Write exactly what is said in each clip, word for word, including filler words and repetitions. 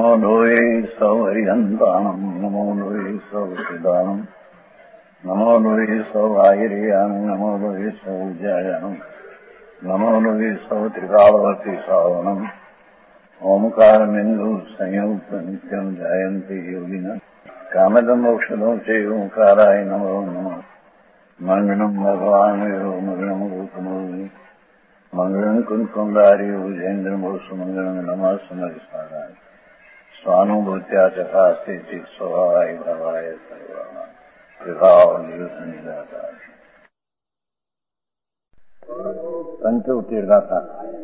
नमो लोये सौहरिहन्ताणम् नमो लोये सौचिदानम् नमो लोये सौभागिर्यानम् नमो लोये सौज्यायानम् नमो लोये सौत्रिकालवती सावनम् ओंकारमिन्दु संयुक्त नित्यम् जायन्ति योगिनः कामदमोक्षदं च ओंकाराय नमो नमः मंगलम् भगवान् यो मंगलम् रूपमोहि मंगलम् कुंकुमधारी भुजेन्द्रमोसु मंगलम् नमः समरिसाराय स्वानुभूत्या चकास्ते चित् स्वभावाय भवाय सर्वाणाम् विभाव निरुद्ध पंचो तीर्था था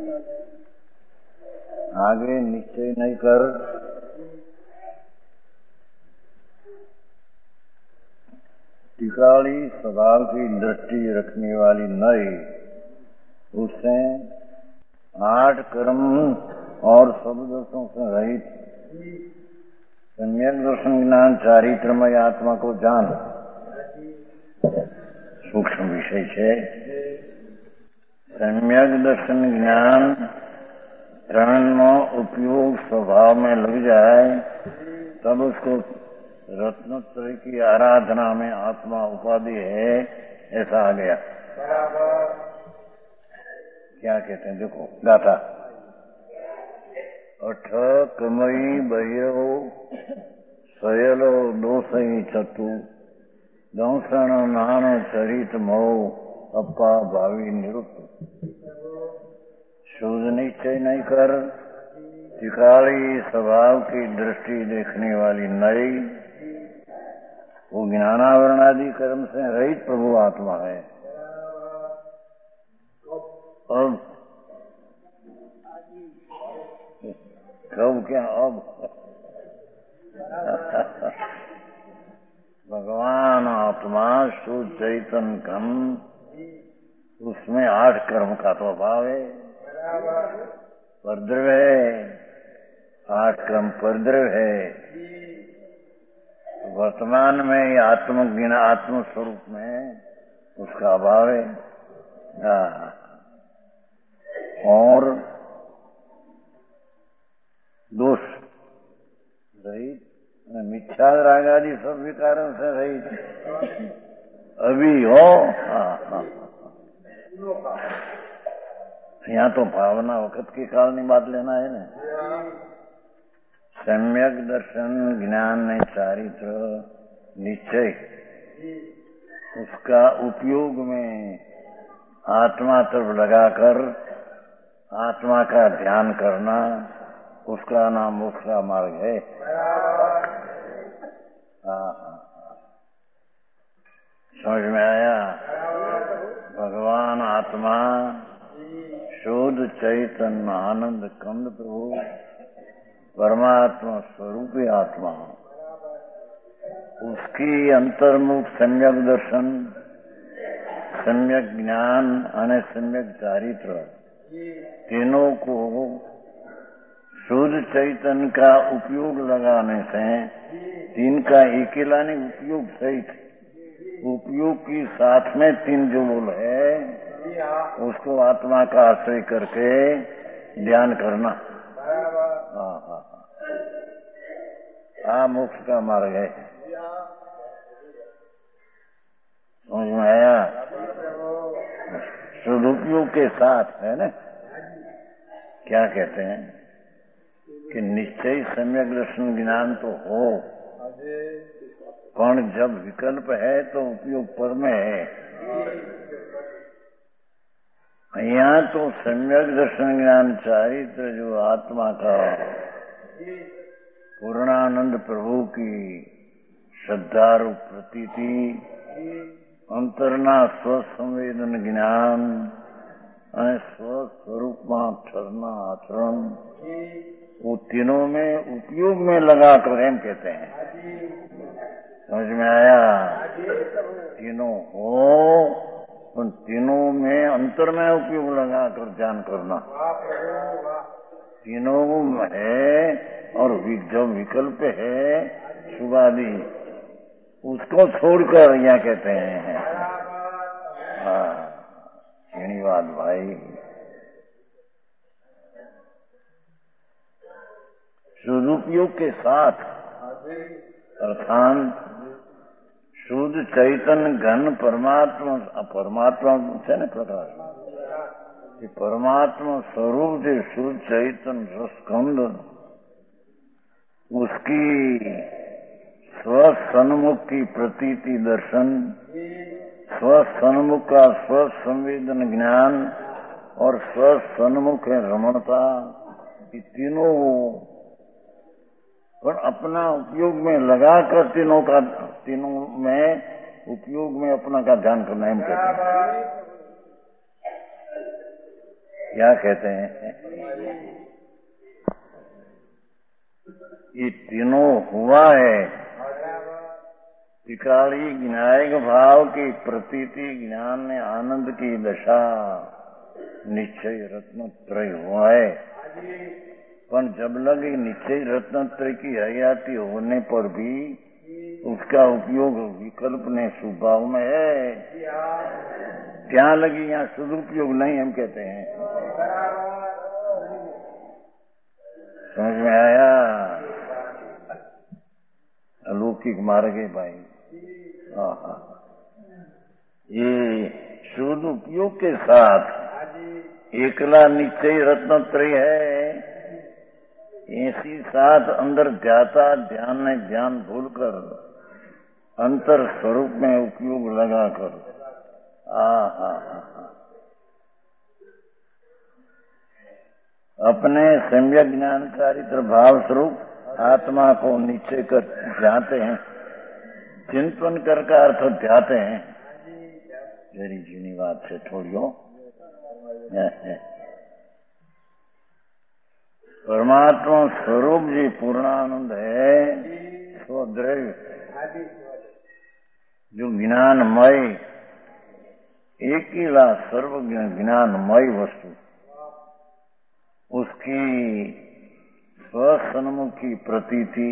आगे निश्चय नहीं कर टिकाली स्वभाव की दृष्टि रखने वाली नई उससे आठ कर्म और शब्दों से रहित सम्यक दर्शन ज्ञान चारित्रमय आत्मा को जान सूक्ष्म विषय है। सम्यक दर्शन ज्ञान त्रण उपयोग स्वभाव में लग जाए तब उसको रत्नोत्तरी की आराधना में आत्मा उपाधि है ऐसा आ गया। क्या कहते हैं देखो गाथा अठ कमई बह्यो सयलो दोसई चतु दंसन नान चरित मो अपा भावी निरुक्त शुद्ध निश्चय नहीं कर टिकाली स्वभाव की दृष्टि देखने वाली नई वो ज्ञानावरण आदि कर्म से रहित प्रभु आत्मा है। अब कब क्या अब भगवान आत्मा शुद्ध चैतन्य कम उसमें आठ कर्म का तो अभाव है परद्रव है आठ कर्म परद्रव है। वर्तमान में आत्मज्ञान आत्म स्वरूप में उसका अभाव है। हाँ। और दोष रहित मिथ्या राग आदि सब विकारों से रहित अभी हो। हाँ हाँ यहाँ तो भावना वक्त के काल नहीं बात लेना है ना। सम्यक दर्शन ज्ञान चारित्र निश्चय उसका उपयोग में आत्मा तरफ लगाकर आत्मा का ध्यान करना उसका नाम मोक्ष का मार्ग है। हाँ समझ में आया। भगवान आत्मा शुद्ध चैतन्य आनंद कंद प्रभु परमात्मा स्वरूपी आत्मा उसकी अंतर्मुख सम्यक दर्शन सम्यक ज्ञान और सम्यक चारित्र तीनों को शुद्ध चैतन्य का उपयोग लगाने से तीन का अकेला नहीं उपयोग सहित उपयोग की साथ में तीन जो बोल है उसको आत्मा का आश्रय करके ध्यान करना। हाँ हाँ हाँ मोक्ष का मार्ग है। समझ में आया। सदुपयोग के साथ है ना। क्या कहते हैं कि निश्चय सम्यक दर्शन ज्ञान तो हो पर जब विकल्प है तो उपयोग पर में है। यहाँ तो सम्यक दर्शन ज्ञान चारित्र जो आत्मा का पूर्णानंद प्रभु की श्रद्धारु प्रतीति अंतरना स्वसंवेदन ज्ञान और स्वस्वरूप ठहरना आचरण वो तीनों में उपयोग में लगा कर एम कहते हैं। समझ में आया। तीनों हो उन तीनों में अंतर में उपयोग लगा कर ध्यान करना तीनों में है और जो विकल्प है शुभादि उसको छोड़कर यहाँ कहते हैं। हाँ भाई सदुपयोग के साथ अर्थात शुद्ध चैतन्य घन परमात्मा परमात्मा છે ને પ્રકાશ એ परमात्मा स्वरूप जो शुद्ध चैतन्य रसखंड उसकी स्वसन्मुख की प्रतीति दर्शन स्वसन्मुख का स्वसंवेदन ज्ञान और स्वसन्मुख रमणता ये तीनों पर अपना उपयोग में लगाकर तीनों का तीनों में उपयोग में अपना का ध्यान करना हम कहते हैं। क्या कहते हैं? ये तीनों हुआ है त्रिकाली ज्ञायक भाव की प्रतीति ज्ञान आनंद की दशा निश्चय रत्न त्रय हुआ है। पर जब लगे निश्चय रत्न त्रय की हयाती होने पर भी उसका उपयोग विकल्प ने स्वभाव में है, क्या लगी यहाँ सदुपयोग नहीं हम कहते हैं। समझ में आया? अलौकिक मार्ग है भाई। हाँ, ये शुद्ध उपयोग के साथ एकला निश्चय रत्नत्रय है, ऐसी साथ अंदर जाता ध्यान में ध्यान भूलकर अंतर स्वरूप में उपयोग लगाकर आ हा अपने सम्यक ज्ञान चारित्र भाव स्वरूप आत्मा को नीचे कर जाते हैं, चिंतन कर का अर्थ ध्याते हैं। जरी जीनी बात से छोड़ियो। परमात्मा स्वरूप जी पूर्णानंद है, स्वद्रव्य जो ज्ञानमय एकीला सर्वज्ञ ज्ञानमय वस्तु, उसकी स्वसन्मुखी प्रतीति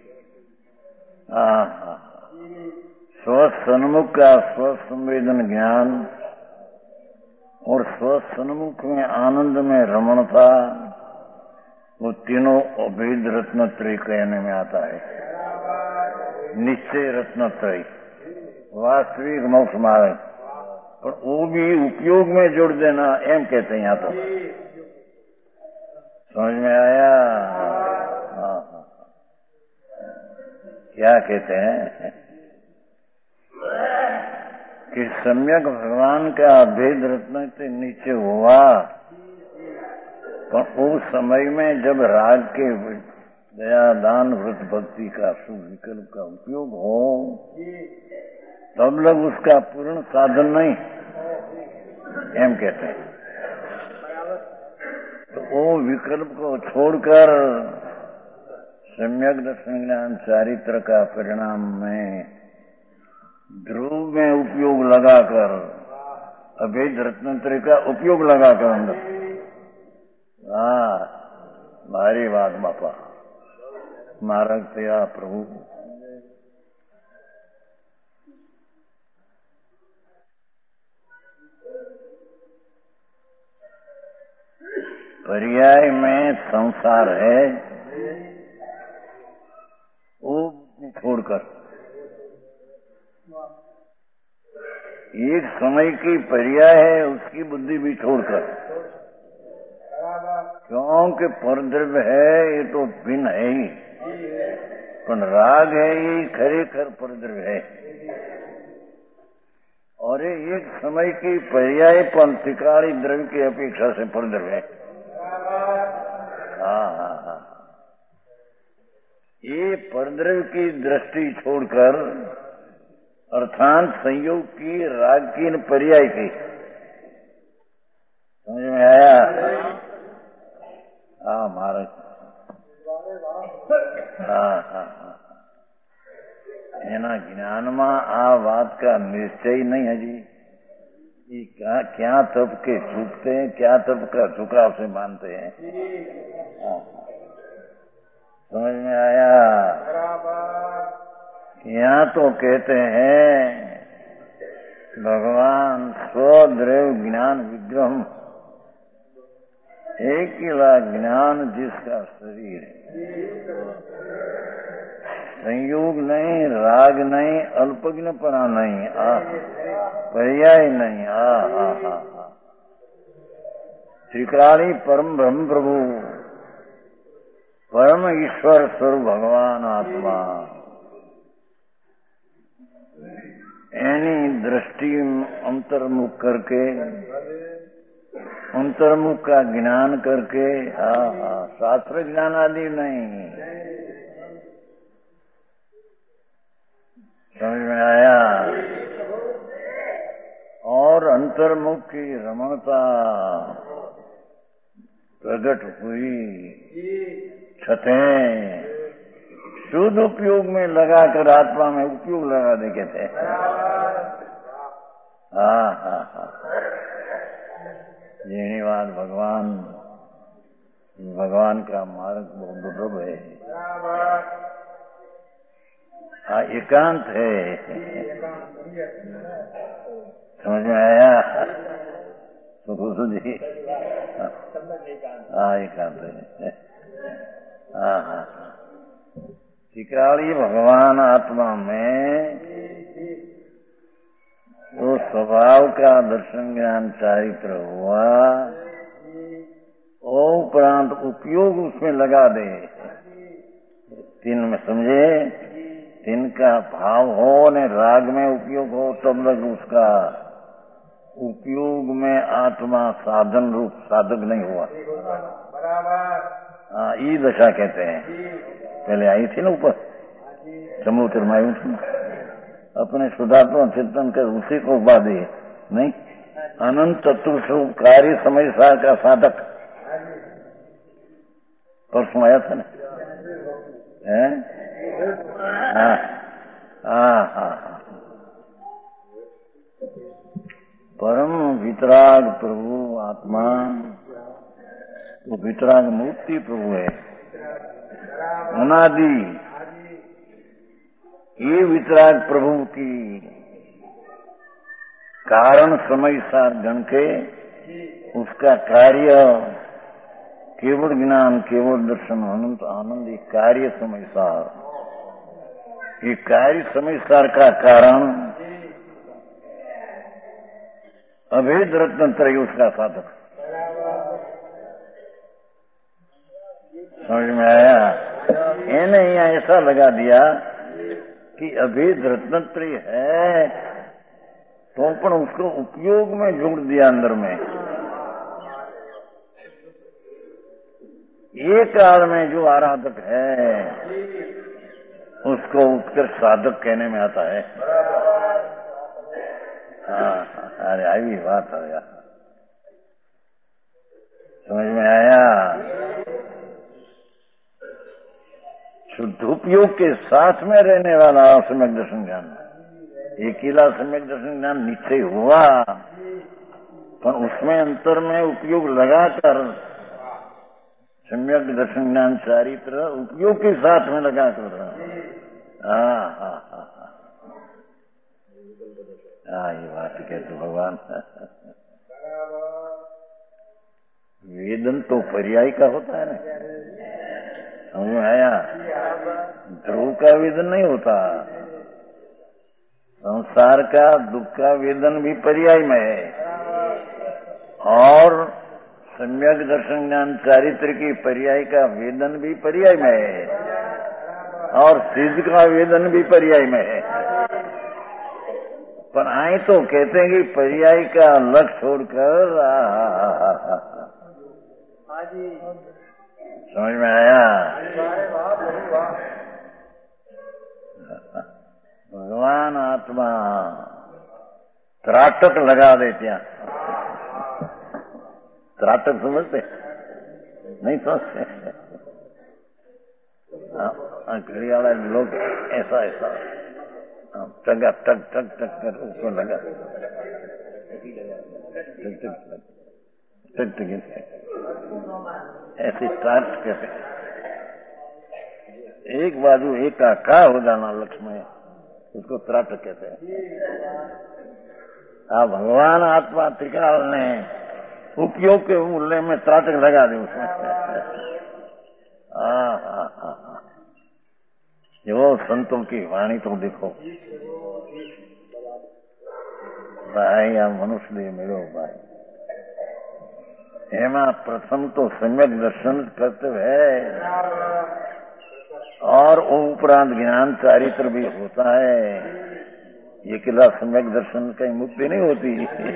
स्वसन्मुख का स्वसंवेदन ज्ञान और स्वसन्मुख में आनंद में रमणता, वो तीनों अभेद रत्नत्रय कहने में आता है। निश्चय रत्नत्रय वास्तविक मोक्ष मार्ग, पर वो भी उपयोग में जोड़ देना एम कहते हैं यहाँ तो। समझ में आया? हाँ, क्या कहते हैं कि सम्यक भगवान का अभेद रत्न से नीचे हुआ, पर उस समय में जब राग के दया दान व्रत भक्ति का शुभ विकल्प का उपयोग हो, तब लग उसका पूर्ण साधन नहीं एम कहते हैं। तो वो विकल्प को छोड़कर सम्यक दर्शन ज्ञान चारित्र का परिणाम में ध्रुव में उपयोग लगाकर अभेद रत्नत्रय का उपयोग लगाकर अंदर हाँ मारी बात बापा मार्ग तया प्रभु। पर्याय में संसार है, वो छोड़कर एक समय की पर्याय है, उसकी बुद्धि भी छोड़कर, क्योंकि परद्रव्य है ये तो भिन्न है ही, पर राग है ये खरेखर परद्रव्य है, और ये एक समय की पर्याय पंथिकाली द्रव्य की अपेक्षा से परद्रव्य है। हाँ हाँ हाँ, ये परद्रव्य की दृष्टि छोड़कर अर्थात संयोग की राग की पर्याय की, समझ में आया? हाँ महाराज, हाँ हाँ हाँ, एना ज्ञानमा आ बात का निश्चय नहीं है जी। ये क्या क्या तब के झुकते हैं, क्या तब का झुकाव से मानते हैं। हाँ, समझ में आया? यहाँ तो कहते हैं भगवान स्वद्रव्य ज्ञान विग्रह अकेला ज्ञान जिसका शरीर है, संयोग नहीं, राग नहीं, अल्पज्ञपना नहीं, आ पर्याय नहीं, आ हा हा हा त्रिकाली परम ब्रह्म प्रभु, परम ईश्वर स्वरूप भगवान आत्मा, एनी दृष्टि अंतर्मुख करके, अंतर्मुख का ज्ञान करके, हा हा शास्त्र ज्ञान आदि नहीं, समझ में आया। और अंतर्मुख की रमणता प्रकट हुई, छठें शुद्ध उपयोग में लगाकर आत्मा में उपयोग लगा दे कहते हैं। हाँ हाँ हाँ धन्यवाद भगवान, भगवान का मार्ग बहुत दुर्लभ है, हाँ एकांत है, समझ में आया सुखू जी? हाँ एकांत है, हाँ हाँ टिकाड़ी भगवान आत्मा में वो स्वभाव का दर्शन ज्ञान चारित्र हुआ, और उपरांत उपयोग उसमें लगा दे, तीन में समझे, तीन का भाव हो ने राग में उपयोग हो, तब लग उसका उपयोग में आत्मा साधन रूप साधक नहीं हुआ। हाँ ई दशा कहते हैं, पहले आई थी ना ऊपर समुद्र में आई थी, अपने शुद्धात्मा चिंतन कर उसी को बाधे नहीं, अनंत तत्व स्वरूप कार्य समय सार का साधक परसों आया था ना, है हाँ हाँ हाँ परम वितराग प्रभु आत्मा, वो वितराग मूर्ति प्रभु है, अनादि। ये वितराग प्रभु की कारण समय सार गण के उसका कार्य केवल ज्ञान, केवल दर्शन, अनंत आनंद, ये कार्य समय सार, ये कार्य समय सार का कारण अभेद रत्न त्रय उसका साधक। समझ में आया? इन्हें यहाँ ऐसा लगा दिया कि अभेद रत्नत्रय है, तो पण उसको उपयोग में जोड़ दिया अंदर में। ये काल में जो आराधक है उसको उत्कर्ष साधक कहने में आता है। हाँ अरे आई बात आ गया, समझ में आया? शुद्ध उपयोग के साथ में रहने वाला सम्यक दर्शन ज्ञान, अकेला सम्यक दर्शन ज्ञान निश्चय हुआ, पर उसमें अंतर में उपयोग लगाकर सम्यक दर्शन ज्ञान चारित्र उपयोग के साथ में लगाकर, हाँ हाँ हाँ हाँ ये बात कहते भगवान। वेदन तो पर्याय का होता है ना, समझ में आया? ध्रुव का वेदन नहीं होता, संसार का दुख का वेदन भी पर्याय में है, और सम्यक दर्शन ज्ञान चारित्र की पर्याय का वेदन भी पर्याय में है, और सिद्ध का वेदन भी पर्याय में है। पर आए तो कहते हैं कि पर्याय का लक्ष्य छोड़कर, समझ में आया? भगवान आत्मा त्राटक लगा देते हैं, त्राटक समझते नहीं? समझते घड़ी वाला लोग ऐसा ऐसा टगा टक टक टक कर उसको लगा, टक टक टक ऐसे स्टार्ट करते, एक बाजू एक आकार हो जाना लक्ष्य में, उसको त्राटक कहते हैं। हाँ भगवान आत्मा त्रिकाल ने उपयोग के मूल्य में त्राटक लगा दे उसमें। हाँ हाँ हाँ, जो संतों की वाणी तो देखो भाई, आ मनुष्य मिलो भाई, एमा प्रथम तो सम्यक दर्शन कर्तव्य है और उपरांत ज्ञान चारित्र भी होता है। ये किला सम्यक दर्शन कहीं मुक्ति नहीं होती।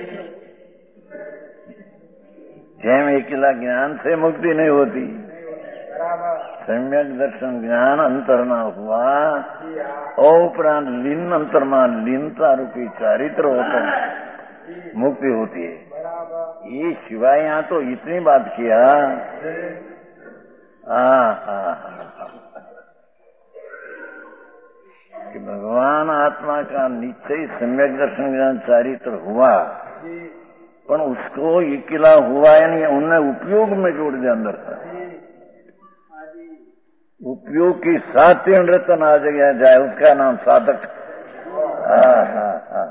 जैम ये किला ज्ञान से मुक्ति नहीं होती। सम्यक दर्शन ज्ञान अंतरना हुआ और उपरांत लीन अंतरमा लीनता रूपी चारित्र होता मुक्ति होती है। ये शिवाय यहाँ तो इतनी बात किया। हाँ हाँ कि भगवान आत्मा का निश्चय सम्यक दर्शन ज्ञान चारित्र हुआ, पर उसको ये किला हुआ है नहीं, उनने उपयोग में जोड़ दिया अंदर का। उपयोग की साथ तीन रतन आ गया जाए, उसका नाम साधक। हाँ हाँ हाँ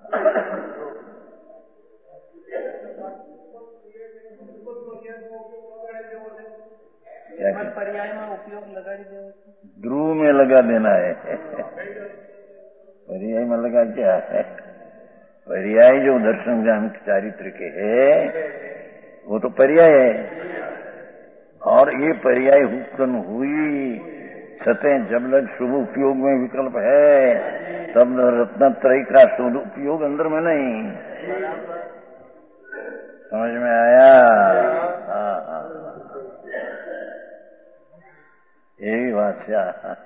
पर्याय में उपयोग लगा दे, ध्रुव में लगा देना है। पर्याय में लगा क्या है? पर्याय जो दर्शन ज्ञान चारित्र के है वो तो पर्याय है, और ये पर्याय उत्पन्न हुई सतें जब लग शुभ उपयोग में विकल्प है, तब रत्नत्रय का शुभ उपयोग अंदर में नहीं। समझ में आया? हाँ हाँ यही बात है।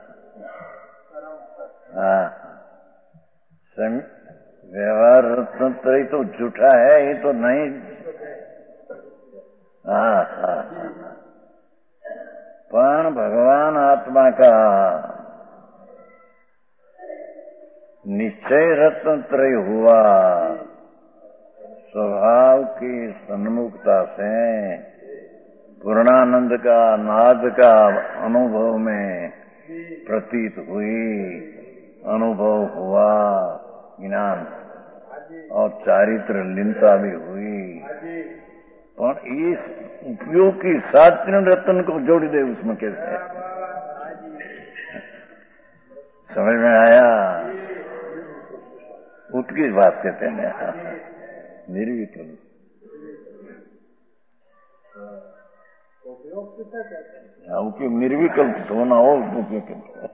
हाँ व्यवहार रत्नत्रय तो झूठा है, ये तो नहीं। हाँ हाँ पण भगवान आत्मा का निश्चय रत्नत्रय हुआ, स्वभाव की सन्मुखता से पूर्णानंद का नाद का अनुभव में प्रतीत हुई, अनुभव हुआ ज्ञान और चारित्र लीनता भी हुई। और इस उपयोग की सात तीन रत्न को जोड़ दे उसमें कैसे? समझ में आया? उसकी बात कहते हैं निर्विकल्प। उपयोग निर्विकल्प होना हो, उपयोग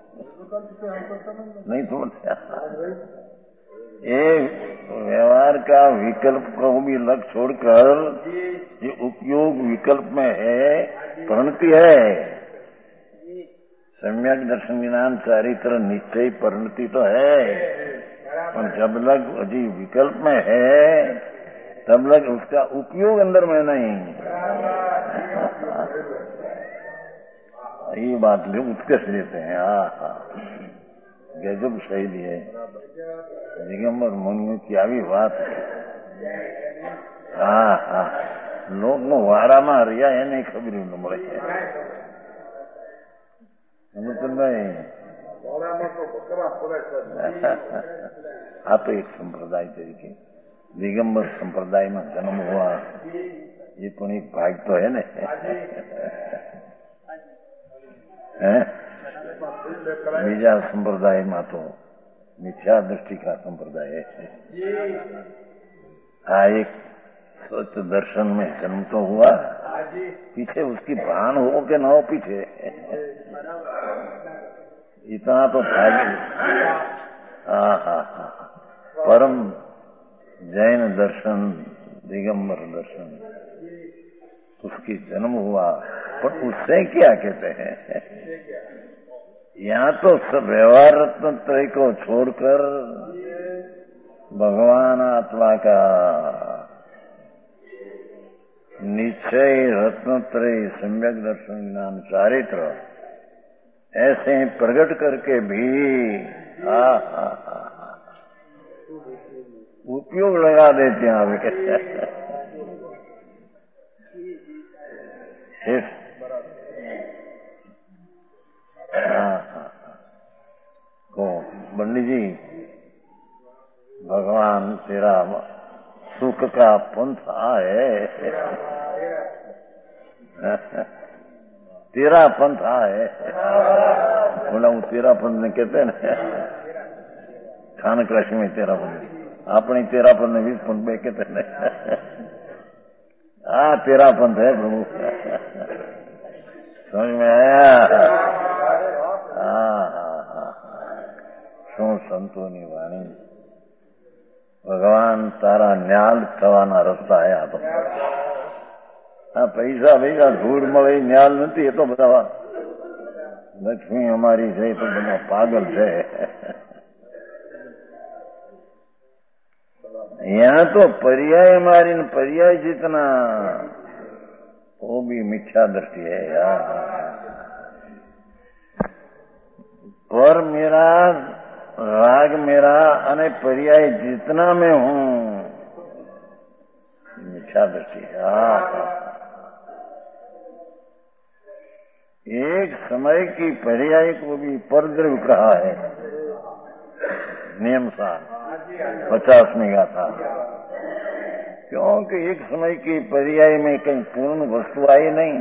नहीं समझता। ये व्यवहार का विकल्प को भी लग छोड़कर ये उपयोग विकल्प में है, परिणति है। सम्यक दर्शन ज्ञान चारित्र निश्चय परिणति तो है, पर जब लग अजी विकल्प में है तब लग उसका उपयोग अंदर में नहीं। ये बात लोग उत्कर्ष देते हैं। हाँ हाँ गजब शैली है दिगंबर मुनि की આવી વાત है। हाँ हाँ लोग नो वाराમાં રહ્યા એને ખબર ન મળે। ભાઈ આ તો એક સંપ્રદાય તરીકે દિગંબર સંપ્રદાયમાં જન્મ हुआ, ये પણ एक भाग तो है ना। बीजा संप्रदाय में तो मिथ्या दृष्टि का संप्रदाय है। आ एक सच दर्शन में जन्म तो हुआ, पीछे उसकी भान हो के न हो पीछे इतना तो भाग्य। हाँ हाँ हाँ परम जैन दर्शन दिगंबर दर्शन उसकी जन्म हुआ, पर उससे क्या कहते हैं? यहाँ तो सब व्यवहार रत्न त्रय को छोड़कर भगवान आत्मा का निश्चय रत्न त्रय सम्यक दर्शन ज्ञान चारित्र ऐसे प्रकट करके भी हा हा हा उपयोग लगा देते हैं। आप हाँ हाँ को पंडित जी भगवान तेरा सुख का तेरा पंथ आ है, तेरा पंथ आ है। बोला वो तेरा पंथ ने कहते हैं ना, खान कृषि में तेरा पंथ, अपनी तेरा पंथ ने बीस पंथ में कहते हैं। हाँ तेरा पंथ है प्रभु। समझ में आया? हाँ हाँ हाँ, શું સંતોની વાણી। ભગવાન તારા ન્યાલ થવાના રસ્તા હે આ તો। આ પૈસા પૈસા ધૂળ મળે ન્યાલ નથી, એ તો બધા લક્ષ્મી અમારી છે તો બધા પાગલ છે। यहाँ तो पर्याय मारी न पर्याय जितना, वो भी मिथ्या दृष्टि है यार। पर मेरा राग मेरा अने पर्याय जितना मैं हूँ मिथ्या दृष्टि है। एक समय की पर्याय को भी परद्रव्य कहा है नियम सार पचासवीं गाथा, क्योंकि एक समय की पर्याय में कहीं पूर्ण वस्तु आई नहीं,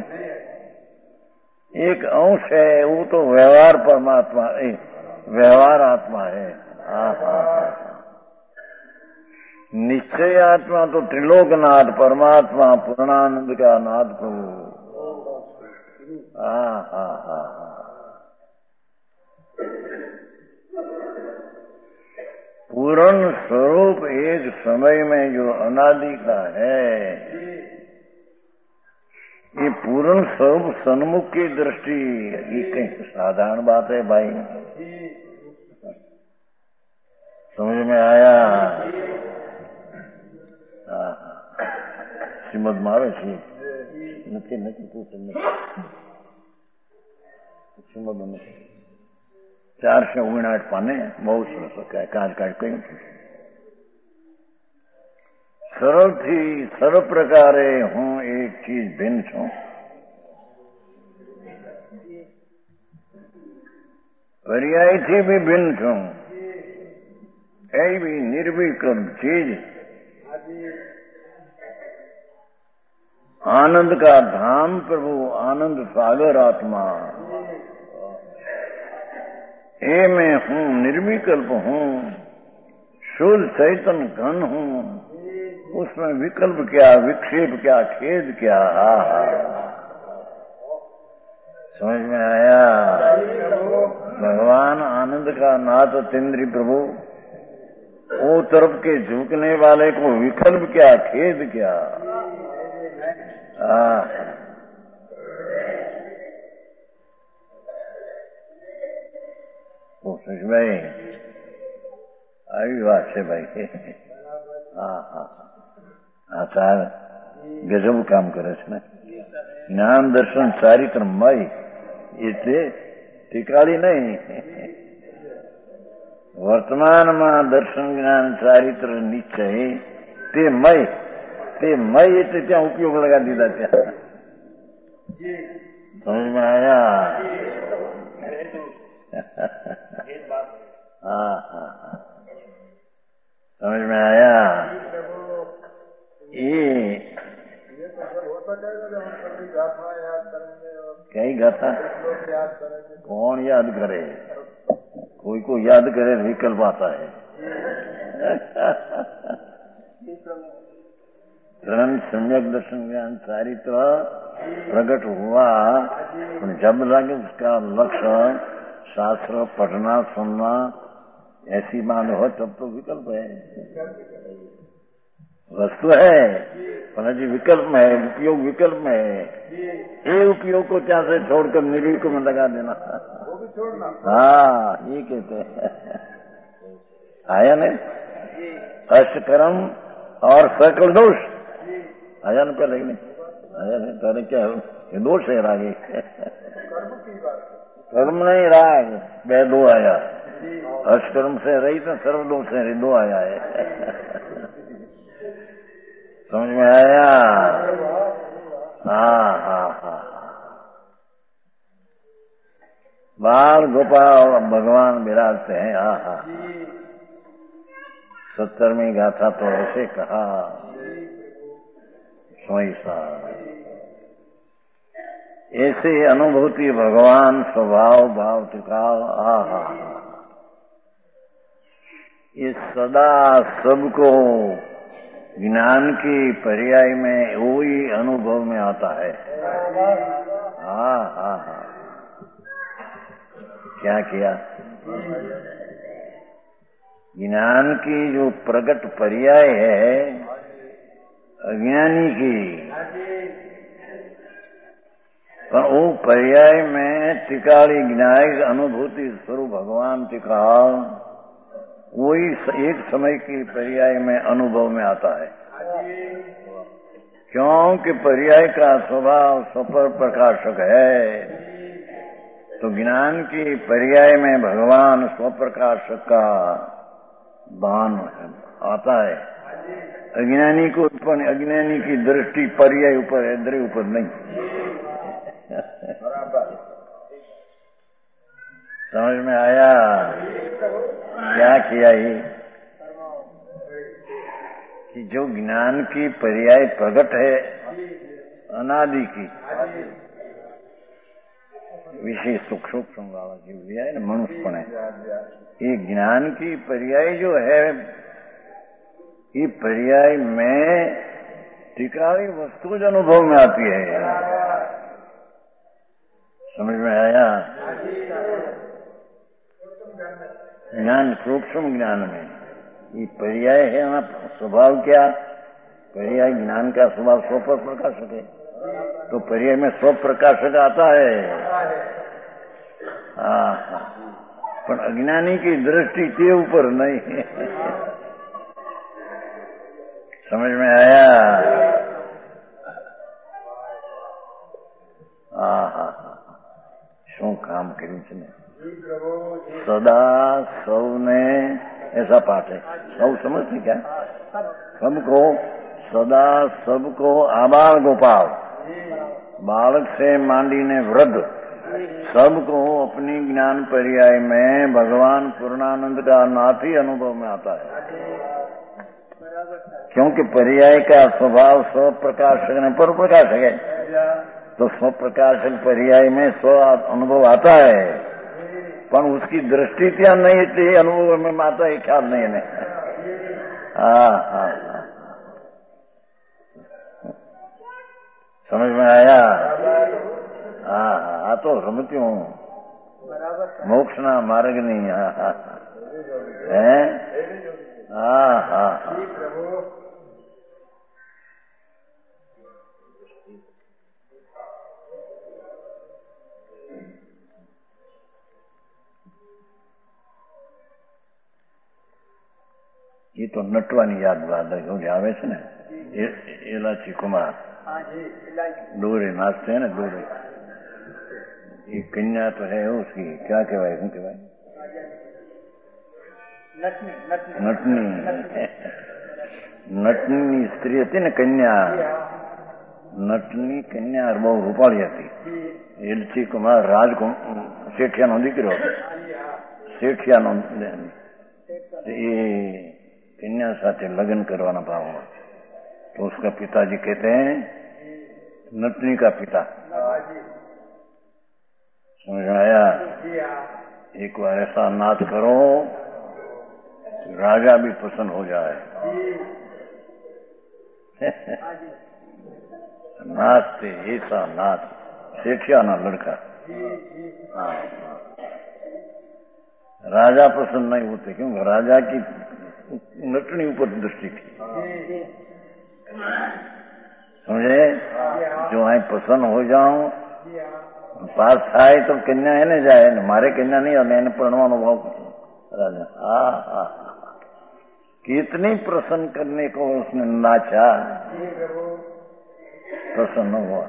एक अंश है, वो तो व्यवहार परमात्मा व्यवहार आत्मा है। हाँ हाँ हाँ, निश्चय आत्मा तो त्रिलोकनाथ परमात्मा पूर्णानंद का नाथ प्रभु। हाँ हाँ हाँ हाँ, पूर्ण स्वरूप एक समय में जो अनादि का है, ये पूर्ण स्वरूप सन्मुख की दृष्टि, ये कहीं साधारण बात है भाई। समझ में आया? श्रीमद में આવે છે નથી નથી પૂછે શ્રીમદ में चार सौ उनाठ पाने बहुत सरस काज काज कही सरल थी सर्व प्रकारे हूँ एक चीज भिन्न छू, पर्याय थी भी भिन्न छू, एवी निर्विकल्प चीज आनंद का धाम प्रभु आनंद सागर आत्मा, हे मैं हूँ निर्विकल्प हूँ, शुद्ध चैतन्य घन हूँ, उसमें विकल्प क्या विक्षेप क्या खेद क्या। समझ में आया? भगवान आनंद का नाथ तेंद्री प्रभु, वो तरफ के झुकने वाले को विकल्प क्या खेद क्या। हाँ ભાઈ આવી વાત છે ભાઈ। હા હા હા, સાર ગજબ કામ કરે છે ને। જ્ઞાન દર્શન ચારિત્રમય એટલે ટીકાળી નહીં, વર્તમાનમાં દર્શન જ્ઞાન ચારિત્ર નિશ્ચય તે મય, તે મય એટલે ત્યાં ઉપયોગ લગાડી દીધા ત્યાં। સમજ में आया? हाँ हाँ हाँ, समझ में आया? ये कई गाथा कौन याद करे, कोई को याद करे विकल्प आता है। धर्म सम्यक दर्शन ज्ञान चारित्र प्रकट हुआ, जब लगे उसका लक्ष्य शास्त्र पढ़ना सुनना ऐसी मान हो तब तो विकल्प है। वस्तु है पर जी विकल्प में है, उपयोग विकल्प में है। ये उपयोग को क्या से छोड़कर निर्विक में लगा देना, वो भी छोड़ना। हाँ ये कहते हैं। आया नहीं अष्टकर्म और सकल दोष आया न पहले नहीं आया नहीं, पहले क्या ये दोष है रागे कर्म नहीं राग बे दो आया, अष्टकर्म से रही तो सर्वदोष से रही दो आया है। समझ में आया? हाँ हाँ हाँ, बाल गोपाल भगवान विराजते हैं। हाँ हाँ, सत्तरवीं गाथा तो ऐसे कहा वैसा ऐसे अनुभूति भगवान स्वभाव भाव टिकाव। हा हा ये सदा सबको ज्ञान की पर्याय में वही अनुभव में आता है। हाँ हाँ हाँ क्या किया? ज्ञान की जो प्रकट पर्याय है अज्ञानी की, पर वो पर्याय में टिकाली ज्ञायक अनुभूति स्वरूप भगवान टिकाव वही एक समय की पर्याय में अनुभव में आता है। क्योंकि पर्याय का स्वभाव स्वपर प्रकाशक है, तो ज्ञान की पर्याय में भगवान स्वप्रकाशक का भान आता है। अज्ञानी को अज्ञानी की दृष्टि पर्याय ऊपर है, दृढ़ ऊपर नहीं। समझ में आया? क्या किया ये कि जो ज्ञान की पर्याय प्रकट है अनादि की विशेष सुख सूक्ष्म वाला जो दिया है ना मनुष्यपण है, ये ज्ञान की पर्याय जो है ये पर्याय में टिकाई वस्तु जो अनुभव में आती है। समझ में आया? ज्ञान सूक्ष्म ज्ञान में ये पर्याय है ना। स्वभाव क्या? पर्याय ज्ञान का स्वभाव स्व प्रकाशक है, तो पर्याय में स्व प्रकाशक आता है। हाँ, पर अज्ञानी की दृष्टि के ऊपर नहीं है। समझ में आया? हाँ हाँ शू काम કર્યું છે ને सदा सबने, ऐसा पाठ है। सब समझते क्या? सबको सदा सबको आबाल गोपाल, बालक से मांडीने वृद्ध सबको अपनी ज्ञान पर्याय में भगवान पूर्णानंद का नाथ ही अनुभव में आता है। क्योंकि पर्याय का स्वभाव स्व प्रकाशक ने पर प्रकाशक है, तो स्व प्रकाशक पर्याय में स्व अनुभव आता है, पर उसकी दृष्टि क्या नहीं थी अनुभव में आता है, ख्याल नहीं है। हाँ हाँ समझ में आया? हाँ हाँ तो समझती हूँ मोक्ष ना मार्ग नहीं। हाँ हाँ है। हाँ हाँ ये तो नटवानी याद बात है, क्योंकि आवे से ना इलाची कुमार डोरे नाचते हैं ना, डोरे ये कन्या तो है उसकी, क्या कहवाए શું કહેવાય? નટની નટની સ્ત્રી હતી ને કન્યા, નટની કન્યા બહુ રૂપાળી હતી। એલચી કુમાર રાજ શેઠિયાનો દીકરો, શેઠિયાનો એ कन्या साथे लगन करवाना भाव, तो उसका पिताजी कहते हैं नटनी का पिता। समझ आया? एक बार ऐसा नाच करो राजा भी प्रसन्न हो जाए। नाचते ऐसा नाच, सेठिया ना लड़का। हाँ राजा प्रसन्न नहीं होते, क्योंकि राजा की नटनी ऊपर दृष्टि थी। समझे? जो आई प्रसन्न हो जाऊं पास थाय तो कन्या है न जाए, मारे कन्या नहीं मैंने प्रणवानो भाव राजा। हाँ हाँ कितनी प्रसन्न करने को उसने नाचा, प्रसन्न हुआ।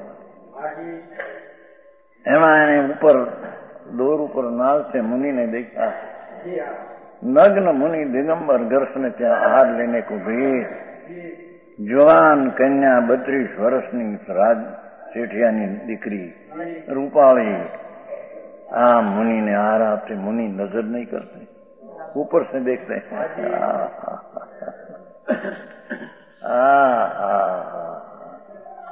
एने ऊपर डोर ऊपर नाल से मुनि ने देखा, नग्न मुनि दिगंबर दर्शन ત્યાં આહાર લેने को गए। જવાન કન્યા બત્રીસ વર્ષની રાજ શેઠિયાની દીકરી રૂપાળી आ मुनि ने आ रहा थे। मुनि नजर नहीं करते, ऊपर से देखते हैं।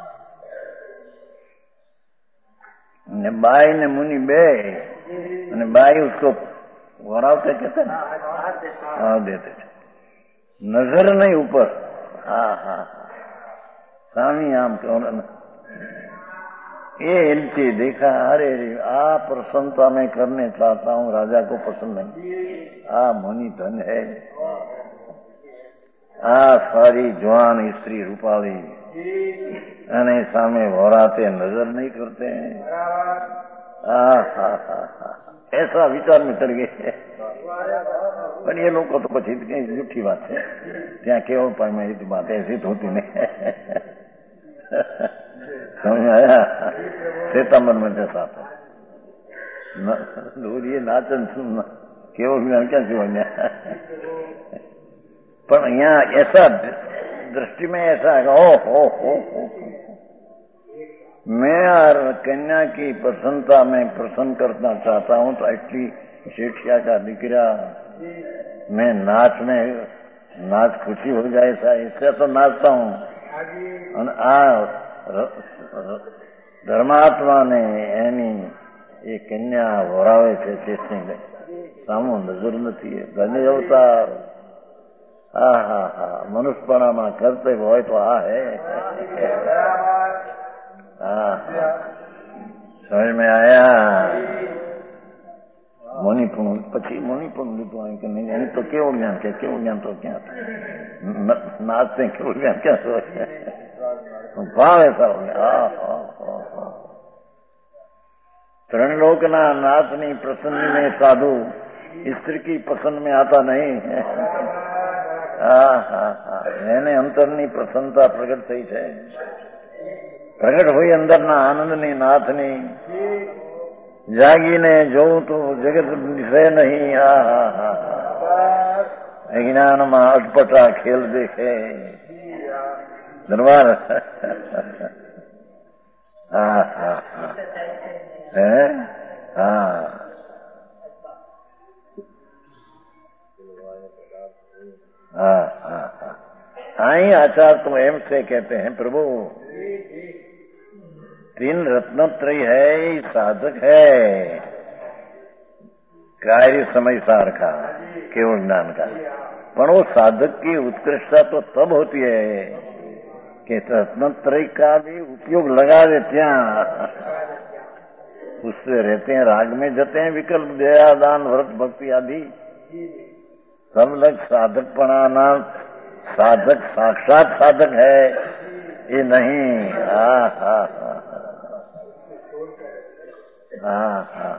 ને બાઈ ને મુનિ બે અને બાઈ उसको वरावते कहते ना हाँ देते थे नजर नहीं ऊपर हाँ हाँ स्वामी आम क्यों ये इनसे देखा अरे आ प्रसन्नता मैं करने चाहता हूँ राजा को पसंद नहीं आ मुनि धन है आ सारी जवान स्त्री रूपाली अने सामे वराते नजर नहीं करते हैं आ हा हा हा ऐसा विचार में चढ़ गए पर ये लोग को तो पची झूठी बात है क्या केवल पाई में ये बात ऐसी तो होती नहीं समझ आया सितंबर में जैसा था ये नाचन सुनना केवल ज्ञान क्या जीवन पर यहाँ ऐसा दृष्टि में ऐसा है ओ हो हो हो मैं और कन्या की प्रसन्नता में प्रसन्न करना चाहता हूँ तो एक्चुअली शिक्षा का दिकरा मैं नाच में नाच खुशी हो जाए ऐसा इससे तो नाचता हूँ आ धर्मात्मा ने एनी ये कन्या वरावे છે તે સામો નજર નથી ધન્ય અવતાર હા હા હા મનુષ્યપણામાં કર્તવ્ય હોય તો આ હે हाँ समझ में आया मुनिपुण पची मुनिपुण લીધું કે નહીં એની તો કેવું જ્ઞાન કે કેવું જ્ઞાન તો ક્યાં નાચતે કેવું જ્ઞાન ક્યાં તો ભાવે સારું ત્રણ લોકના નાચની પ્રસન્ન में साधु स्त्री की पसंद में आता नहीं हाँ हाँ हाँ એને અંતરની પ્રસન્નતા પ્રગટ થઈ છે પ્રગટ હોય અંદરના આનંદની નાથની જાગીને જોઉં તો જગત દિશે નહીં આ હા હા અજ્ઞાનમાં અટપટા ખેલ દેખે દરબાર હા હા હા હે હા हाँ हाँ हाँ आई आचार्य तो एम से कहते हैं प्रभु तीन रत्नत्रय है साधक है कार्य समय सार का केवल ज्ञान का पर वो साधक की उत्कृष्टता तो तब होती है कि रत्नत्रय का भी उपयोग लगा देते हैं उससे रहते हैं राग में जते हैं विकल्प दया दान व्रत भक्ति आदि सब लग साधक पढ़ाना साधक साक्षात साधक है ये नहीं हाँ हाँ हाँ हाँ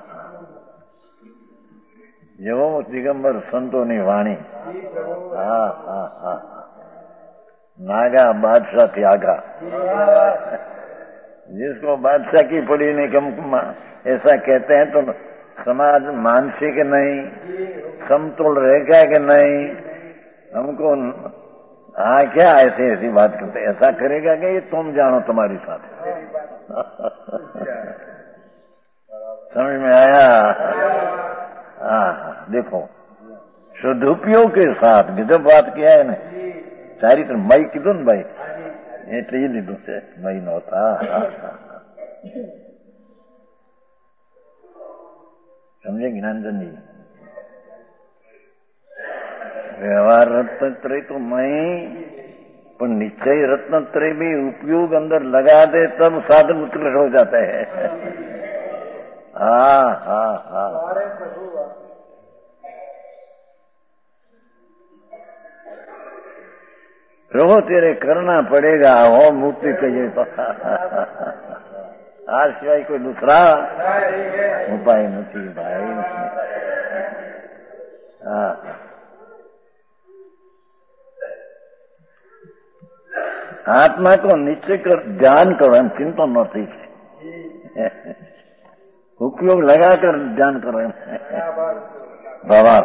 जो दिगंबर संतों ने वाणी हाँ हाँ हाँ नागा बादशाह त्यागा जिसको बादशाह की पड़ी ने कम ऐसा कहते हैं तो समाज मानसिक नहीं समतोल रहेगा कि नहीं हमको हाँ क्या ऐसे ऐसी बात करते ऐसा करेगा कि ये तुम जानो तुम्हारी साथ समझ में आया हाँ देखो सदुपयोग के साथ गजब बात किया है ना सारी तरह मई कीधु ने भाई એટલે એ લીધું છે મઈ નહોતા समझे ज्ञानचंद जी व्यवहार रत्नत्रय तो मैं पर निश्चय रत्नत्रय भी उपयोग अंदर लगा दे तब साधन उत्कृष्ट हो जाता है हाँ हाँ हाँ प्रभु तेरे करना पड़ेगा हो मुक्ति कहिए तो આ સિવાય કોઈ દૂસરા ઉપાય નથી ભાઈ હા આત્મા को निश्चय कर ध्यान करो एम चिंता न थी उपयोग लगाकर ध्यान करो एम भावार्थ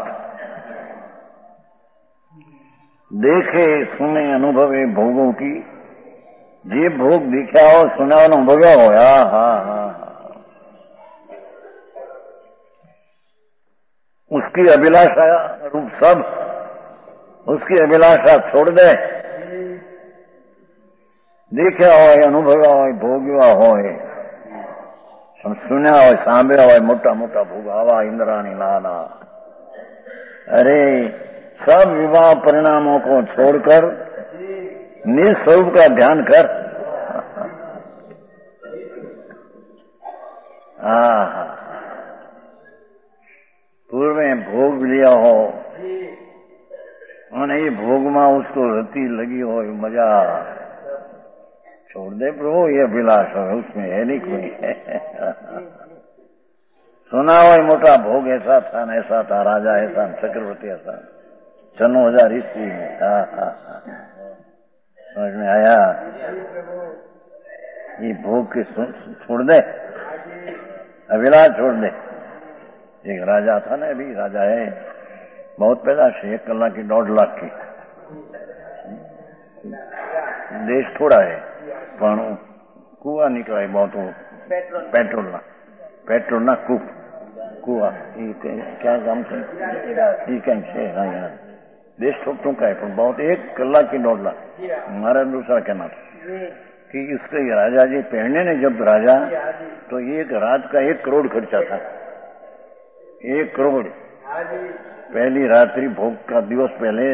देखे सुने अनुभवे भोगों की जे भोग दिखा हो सुना हो अनुभव्या हो हाँ हाँ हाँ उसकी अभिलाषा रूप सब उसकी अभिलाषा छोड़ दे देखा हो अनुभव्या हो भोगवा हो सुना हो सांभ्या हो मोटा मोटा भोग आवा इंद्राणी नाना। अरे सब विवाह परिणामों को छोड़कर निस्वरूप का ध्यान कर। हाँ, पूर्व में भोग लिया हो और ये भोग में उसको रति लगी हो मजा छोड़ दे प्रभु, ये अभिलाष हो उसमें है नहीं कोई। सुना हो मोटा भोग ऐसा था न ऐसा था, राजा ऐसा चक्रवर्ती ऐसा, चनो हजार ईस्वी में। हाँ हाँ हाँ, समझ में आया। ये भोग के छोड़ दे, अभिलाष छोड़ दे। एक राजा था ना, अभी राजा है, बहुत पैदाश है, एक कलाक की दौड़ लाख की, देश थोड़ा है पण कुआ निकला है बहुत, पेट्रोल ना पेट्रोल ना कूप कुआ क्या काम છે એ કઈ છે। हाँ यार देश थोक टूंका है पर बहुत, एक कलाक की दौड़ लाख। हमारा दूसरा कहना था कि इसके राजा जी पहने ने जब राजा तो एक रात का एक करोड़ खर्चा था, एक करोड़। पहली रात्रि भोग का दिवस पहले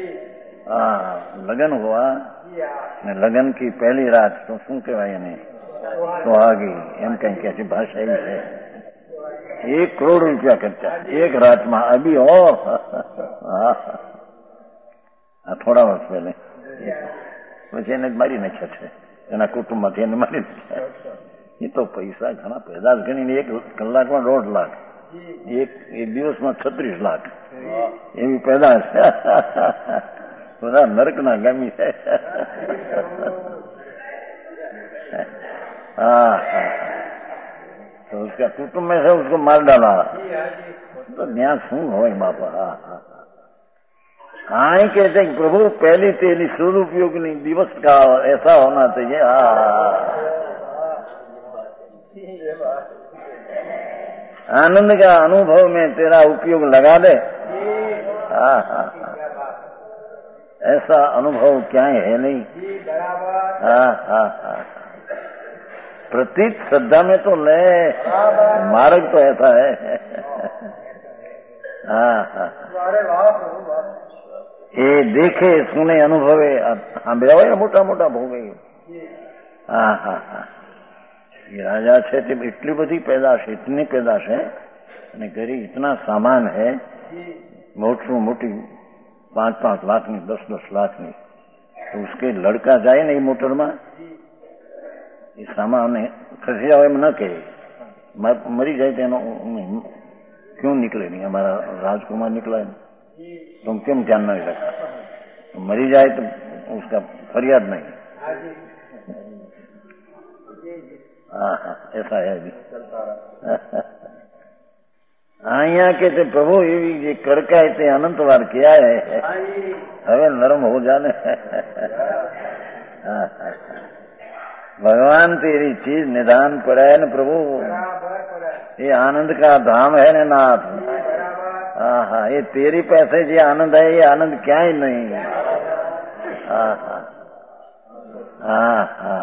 लगन हुआ ने लगन की पहली रात तो શું કહેવાય એને સુહાગી એમ કઈ कैसी भाषा ही है। एक करोड़ रुपया खर्चा एक रात में। अभी हो थोड़ा वर्ष पहले પછી એને મારી નાખ્યા છે, એના કુટુંબમાંથી એને મારી નાખ્યા। એ તો પૈસા ઘણા પેદાશ ગણીને એક કલાકમાં દોઢ લાખ, એક એક દિવસમાં છત્રીસ લાખ એવી પેદાશ। पूरा नरक ना गामी है। हाँ, तो उसका कुटुंब में से उसको मार डाला तो न्याय शू हो बापा। हाँ ही कहते प्रभु पहली तेली सदुपयोगनी दिवस का ऐसा होना चाहिए। आनंद का अनुभव में तेरा उपयोग लगा दे। हाँ हाँ, ऐसा अनुभव क्या है नहीं। हाँ हाँ हाँ, प्रतीक श्रद्धा में तो ले, मार्ग तो ऐसा है। हाँ हाँ, ये देखे सुने अनुभवे हाँ बेवा मोटा मोटा भोगे। हाँ हाँ हाँ, ये राजा છે તે એટલી બધી પેદાશ, इतनी पैदाश है અને ઘરે इतना सामान है, मोटू मोटी पांच पांच लाख नहीं, दस दस लाख नहीं। तो उसके लड़का जाए नहीं मोटर में, ये सामान खसी जाए न कहे, मरी जाए तो क्यों निकले नहीं, हमारा राजकुमार निकला है तुम क्यों ध्यान नहीं रखा, तो मरी जाए तो उसका फरियाद नहीं। हाँ हाँ, ऐसा है अभी। અહીંયા કે તે પ્રભુ એવી જે કડકાઈ તે અનંતવાર ક્યાં હે, હવે નરમ हो जाने। भगवान तेरी चीज निदान पड़ा है न प्रभु, ये आनंद का धाम है न नाथ। हाँ हाँ, ये तेरी पैसे जो आनंद है ये आनंद क्या ही नहीं। हाँ हाँ हाँ हाँ,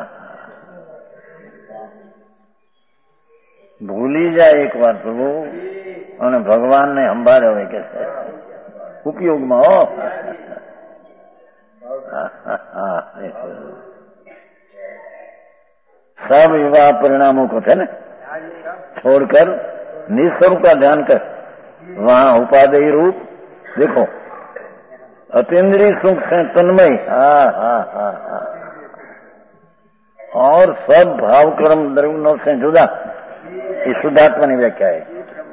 भूली जाए एक बार प्रभु અને ભગવાન ને સંભાળ્યો હોય કે ઉપયોગમાં હો। सब विवाह परिणामों को थे न छोड़कर निस्वरूप का ध्यान कर। वहां उपादेय रूप देखो, अतीन्द्रिय सुख से तन्मय। हाँ हाँ हाँ हाँ, और सब भाव कर्म द्रव्यों से जुदा। ये शुद्धात्मा की व्याख्या है।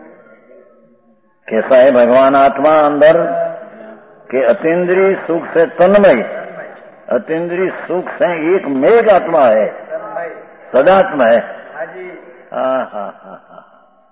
कैसा है भगवान आत्मा अंदर के अतीन्द्रिय सुख से तन्मय, अतीन्द्रिय सुख से एक मेघ आत्मा है, सदात्मा है। हाँ हाँ हाँ हाँ,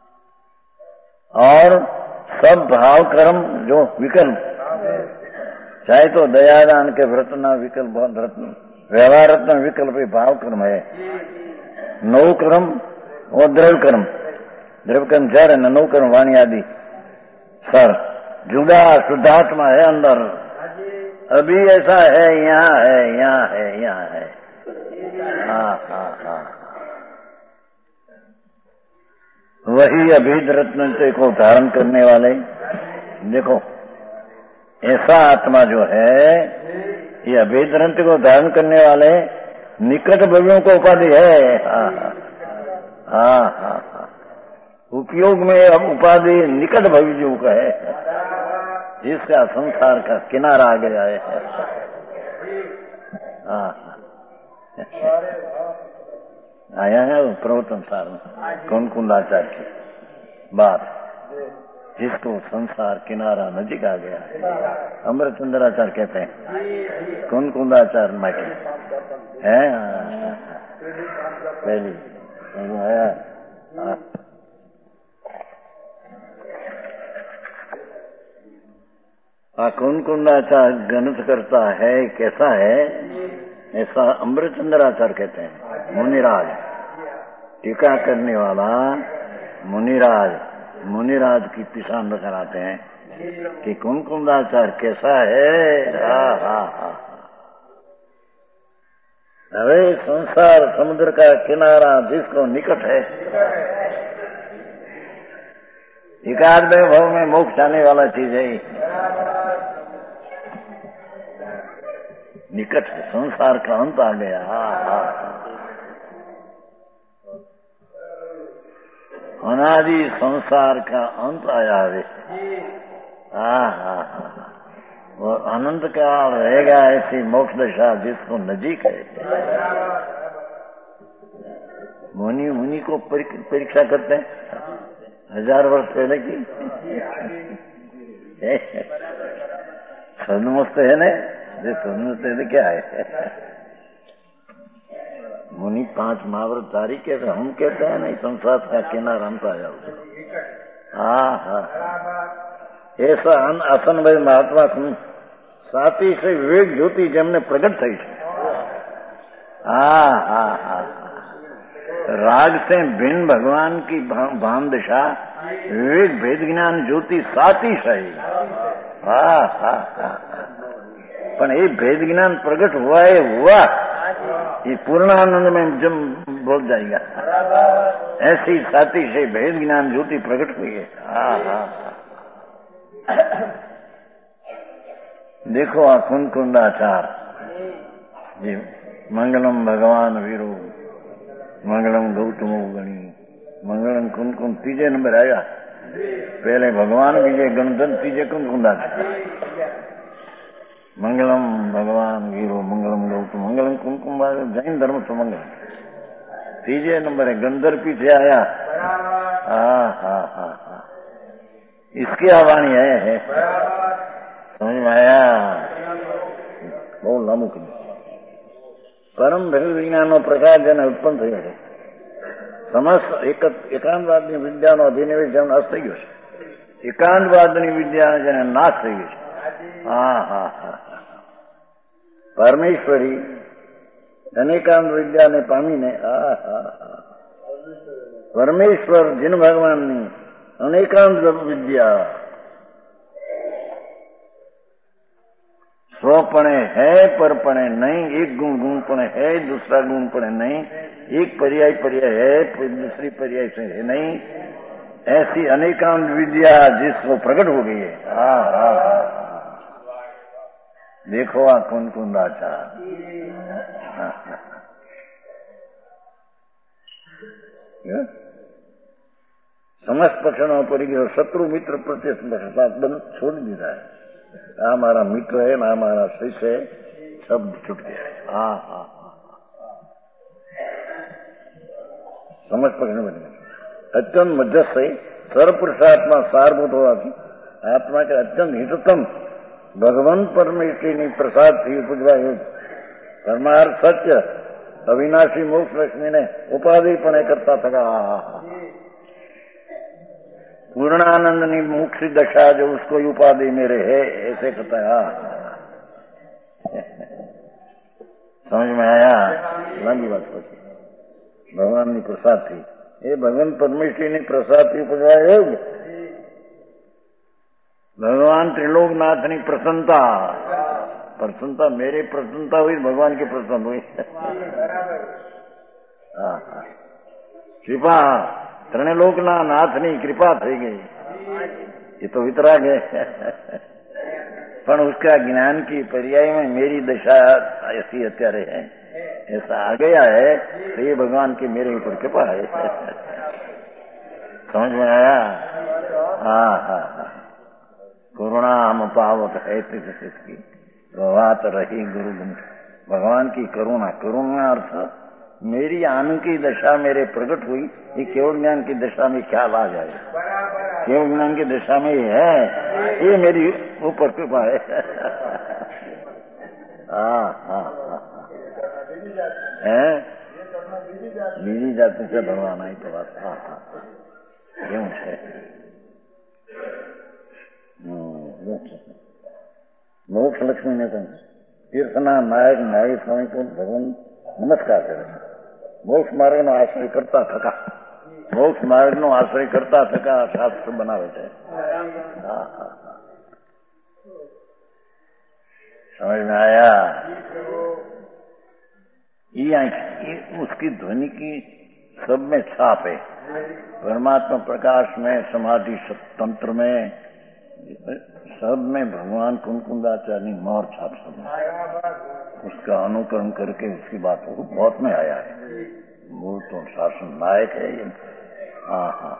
और सब भाव कर्म जो विकल्प, चाहे तो दयादान के व्रतना विकल्प, रत्न व्यवहार रत्न विकल्प भाव कर्म है। नौ कर्म और द्रव्य कर्म, द्रव्य कर्म चार है, नौ कर्म वाणी आदि सर जुदा शुद्धात्मा है अंदर। अभी ऐसा है, यहाँ है, यहाँ है, यहाँ है। हाँ हाँ हाँ, वही अभेद रत्न को धारण करने वाले, देखो ऐसा आत्मा जो है ये अभेद रत्न को धारण करने वाले निकट भवियों को उपाधि है। हाँ हाँ हाँ हाँ उपयोग में अब उपाधि निकट भवियों का है, जिसका संसार का किनारा आ गया है। हाँ आया है वो प्रवचन सार में कौन कुंडाचार्य की बात, जिसको संसार किनारा नजीक आ गया है। अमृतचंद्राचार्य कहते हैं कौन कुंडाचार्य माइक है पहली आया। हाँ कौन कुंडाचार्य गणित करता है कैसा है, ऐसा अमृतचंद्राचार्य कहते हैं। मुनिराज टीका करने वाला मुनिराज, मुनिराज की पिछान कराते हैं कि कौन कुंडाचार्य कैसा है। हा हा हा अरे संसार समुद्र का किनारा जिसको निकट है, एकाध भव में मोक्ष आने वाला चीज है, निकट है, संसार का अंत आ गया। हा हा अनादि संसार का अंत आया है। हाँ हाँ हाँ और अनंत काल रहेगा ऐसी मोक्ष दशा जिसको नजीक है। मुनि मुनि को परीक्षा करते हैं हजार वर्ष पहले की सदमस्त है ना, सदमस्त है तो क्या है। मुनि पांच महाव्रतधारी कहते, हम कहते हैं नहीं संसार का किनारा अंत आया। हाँ हाँ ऐसा आसन भाई महात्मा सुन साथी से विवेक ज्योति जेमने प्रगट थई છે। हाँ हाँ हाँ राग से भिन्न भगवान की भान दिशा विवेक भेद ज्ञान ज्योति साथी सही। हाँ हाँ हाँ पर ये भेद ज्ञान प्रगट हुआ है हुआ ये पूर्णानंद में जम बोल जाएगा। ऐसी साथी से भेद ज्ञान ज्योति प्रकट हुई है। हाँ हाँ देखो अखुन कुंडाचार जी मंगलम भगवान वीरो मंगलम गौतम गणी मंगलम कुंद कुंद तीजे नंबर आया। पहले भगवान विजय गणधन तीजे कुंद कुंडाचार मंगलम भगवान वीरो मंगलम गौतम मंगलम कुमकुम जैन धर्म सुमंगल तीजे नंबर है। गंधर पीछे आया। हाँ हाँ हाँ हाँ इसकी आवाणी है, है। समझ में आया। बहुत लामुक परम भेद विज्ञान प्रकाश जन उत्पन्न થયો છે। સમસ્ત એકાંતવાદની વિદ્યાનો અભિનિવેશ જેમ નાશ થઈ ગયો છે, એકાંતવાદની વિદ્યા જેને નાશ થઈ ગયો છે। હા હા હા પરમેશ્વરી અનેકાંત વિદ્યાને પામીને આ હા હા પરમેશ્વર જીન ભગવાનની અનેકાંત વિદ્યા स्वपणे है परपणे नहीं, एक गुण गुणपणे है दूसरा गुणपणे नहीं, एक पर्याय पर्याय है दूसरी पर्याय से है नहीं, ऐसी अनेकांत विद्या जिसको प्रकट हो गई है। हाँ हाँ देखो आ कुंद कुंदाचार समस्त पक्षणों पर शत्रु मित्र प्रत्येक बंद छोड़ दीधा है। आ हमारा मित्र है ना हमारा शिष्य है, सब छूट गया है। हाँ हाँ समझ पकड़ने बने अत्यंत मध्यस्थ है सर्वपुरुषात्मा सारभूत होगा कि आत्मा के अत्यंत हिततम भगवान परमेश्वरी ने प्रसाद थी उपजवा परमार्थ सत्य अविनाशी मोक्ष लक्ष्मी ने उपाधि पण करता था। पूर्णानंद ने मोक्ष दशा जो उसको उपाधि मेरे है ऐसे कहता है। समझ में आया। लंबी बात पची भगवान की प्रसाद थी ये भगवान परमेश्वरी ने प्रसाद थी उपजवाया भगवान त्रिलोकनाथ ने प्रसन्नता प्रसन्नता मेरे प्रसन्नता हुई भगवान की प्रसन्न हुई। कृपा ત્રણલોકના નાથની કૃપા થઈ ગઈ, ये तो वितराग है। पर उसका ज्ञान की पर्याय में मेरी दशा ऐसी अत्यारे है, ऐसा आ गया है, तो ये भगवान की मेरे ऊपर कृपा है। समझ में आया? हाँ हाँ हाँ। करुणा हम पावत है इसकी बात रही गुरु गुण। भगवान की करुणा, करुणा अर्थ मेरी आनु की दशा मेरे प्रकट हुई, ये केवल ज्ञान की दशा में ख्याल आ जाए, केवल ज्ञान की दशा में ही है, ये मेरी ऊपर कृपा है। हाँ हाँ हाँ है बीजी जाति से भगवान आई तो बात। हाँ हाँ क्यों है मोक्ष लक्ष्मी ने कहा तीर्थना नायक नायक स्वामी को भगवान नमस्कार करे। मोक्ष मार्ग નો આશ્રય કરતા થકા, મોક્ષ માર્ગ નો આશ્રય કરતા થકા શાસ્ત્ર બનાવે છે। हाँ हाँ हाँ समझ में आया? ये उसकी ध्वनि की सब में छाप है, परमात्मा प्रकाश में, समाधि तंत्र में, सब में भगवान कुंकुंदाचार्य मोर छाप सब में। उसका अनुकरण करके उसकी बात बहुत में आया है। मूल तो शासन नायक है ये। हाँ हाँ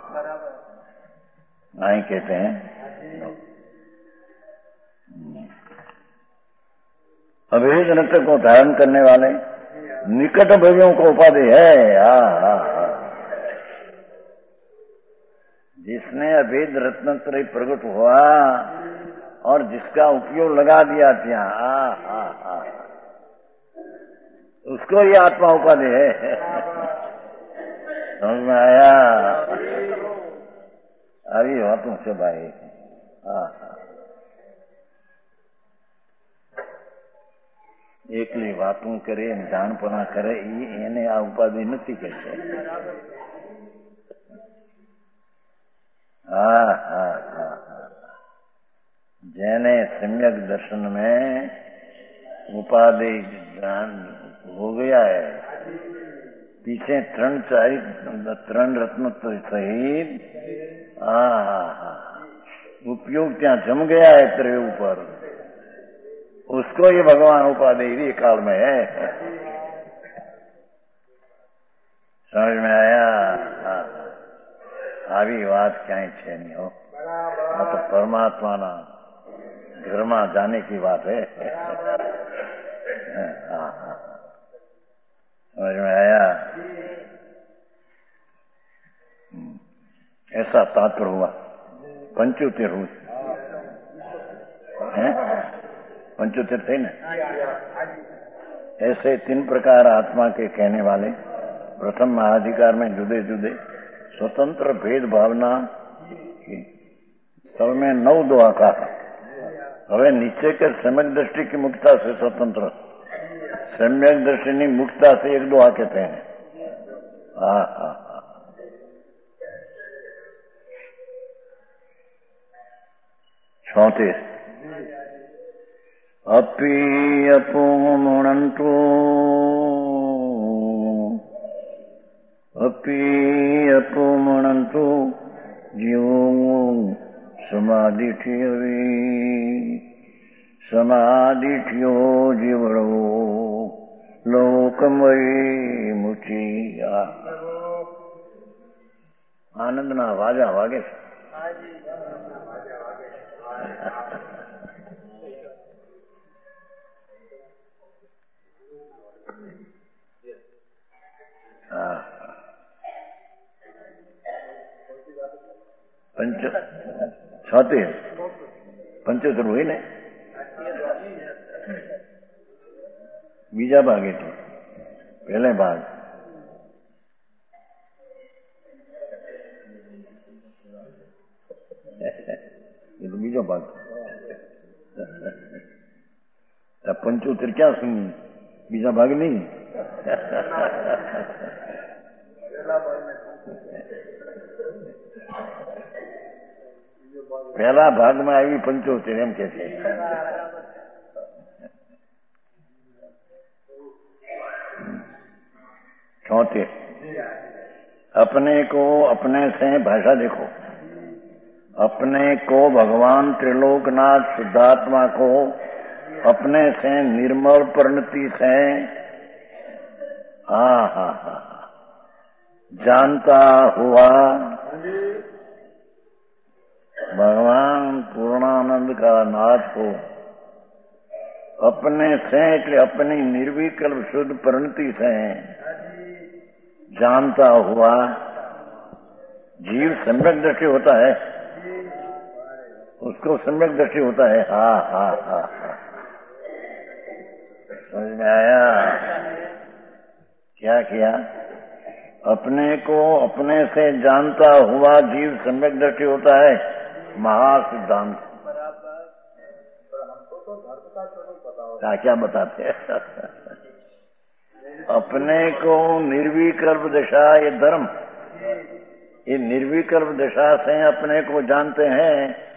नाई कहते हैं अभेद नृत्य को धारण करने वाले निकट भवियों को उपाधि है। हाँ हाँ हाँ जिसने अभेद रत्नत्रय प्रकट हुआ और जिसका उपयोग लगा दिया था, हाँ हाँ हाँ उसको ये आत्मा उपाधि है। समझ में आया? अभी बातों से भाई। हाँ हाँ एकली वातों करे जाणपणा करे એને આ ઉપાધિ નથી કહેશે। हाँ हाँ हाँ જેને सम्यक दर्शन में उपाधि ज्ञान हो गया है, पीछे त्रण चारि त्रण रत्न तो सहित हाँ हाँ हाँ उपयोग त्या जम गया है तेरे ऊपर, उसको ये भगवान उपाधि ये काल में है। समझ में आया? हाँ આવી વાત ક્યાંય છે નહીં હો, આ તો પરમાત્માના ઘરમાં જાने की बात है। हाँ हाँ समझ में आया? ऐसा तात्पर्य हुआ। पंचोत्तर हुई है, पंचोत्तर थे ना। ऐसे तीन प्रकार आत्मा के कहने वाले प्रथम महाधिकार में जुदे जुदे स्वतंत्र भेद भावना सब में नौ दुआ का। હવે नीचे के सम्यक दृष्टि की मुक्ता से स्वतंत्र, सम्यक दृष्टि नहीं मुक्ता से एक दुआ कहते हैं। हाँ हाँ हाँ चौतीस अपि अपुमुणन्तु अपि अपुमुणन्तु जीवो समाधिठ्यवि समाधिठ्यो जीवड़ो लोकमयी मुचिया। आनंद ना वाजा वागे पंच છોતેર પંચોતેર હોય ને બીજા ભાગ એટલે પહેલે ભાગ એ તો બીજો ભાગ। પંચોતેર ક્યાં સુની બીજા ભાગ નહીં। पहला भाग में आई पंचोतेर एम के छे। छोतेर अपने को अपने से, भाषा देखो, अपने को भगवान त्रिलोकनाथ शुद्धात्मा को अपने से निर्मल परिणति से हा हा हा जानता हुआ भगवान पूर्णानंद का नाथ को अपने से એટલે अपनी निर्विकल्प शुद्ध परिणति से जानता हुआ जीव सम्यक दृष्टि होता है, उसको सम्यक दृष्टि होता है। हा हा हा हा समझ में आया? क्या किया? अपने को अपने से जानता हुआ जीव सम्यक दृष्टि होता है, महासिद्धांत। क्या क्या बताते हैं? अपने को निर्विकल्प दशा, ये धर्म, ये निर्विकल्प दशा से अपने को जानते हैं,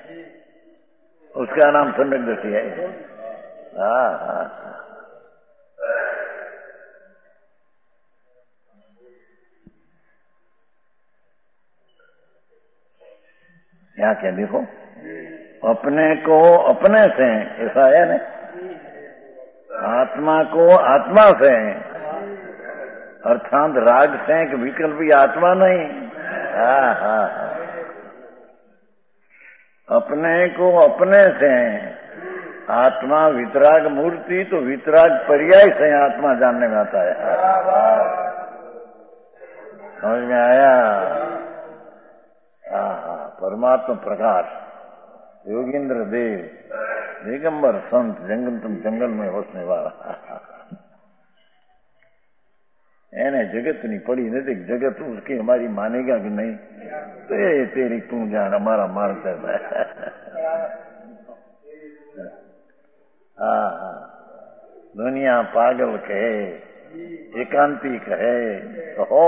उसका नाम सम्यक दृष्टि है। हाँ हाँ यहाँ क्या देखो, अपने को अपने से, ऐसा है ना, आत्मा को आत्मा से, अर्थात राग से कि विकल्पी आत्मा नहीं। हाँ हाँ अपने को अपने से आत्मा वितराग मूर्ति, तो वितराग पर्याय से आत्मा जानने में आता है। समझ में आया? हाँ हाँ परमात्मा प्रकाश, योगींद्र देव, दिगंबर संत, जंगल तुम जंगल में बसने वाला। એને જગતની પડી નથી, જગત उसकी हमारी मानेगा कि नहीं, तो ये तेरी तू जान, हमारा मार करता है। हाँ हाँ दुनिया पागल कहे, एकांती कहे, कहो